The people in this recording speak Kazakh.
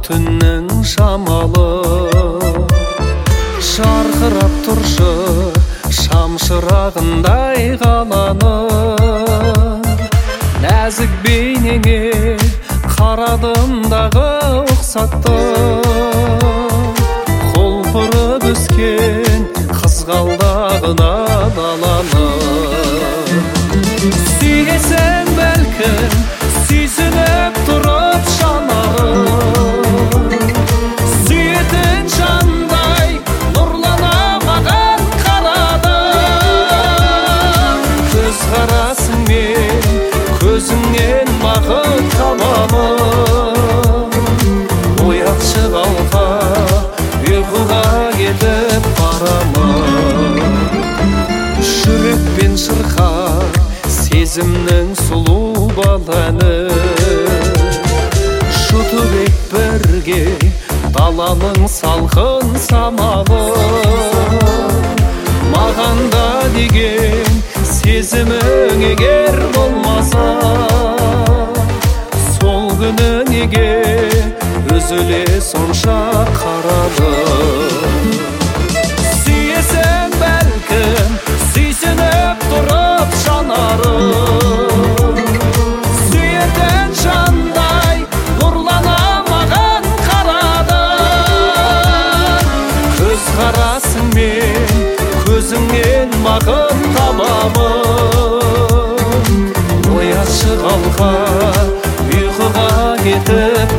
түннің шамалы жарқырап тұршы шамшырағындай қаланы нәзік бейнеңе қарадым дағы ұқсатты құлпырып өскен қызғалдағына даланы сүйесің бәлкім сүйсініп тұрып жанарым сүйетін жандай нұрлана маған қарады көз қарасыңмен көзіңнен бақыт табамын оятшы қалқа ұйқыға кетіп барамын жүрекпен шырқа сезімнің сұлу бал әні жұтып бірге даланың салқын самалы маған да деген сезімің егер болмаса сол күні неге үзіле сонша қарады сүйесің бәлкім сүйсініп тұрып жанарым сүйетін жандай нұрлана маған қарады көз қарасыңмен көзіңнен бақыт табамын оятшы қалқа ұйқыға кетіп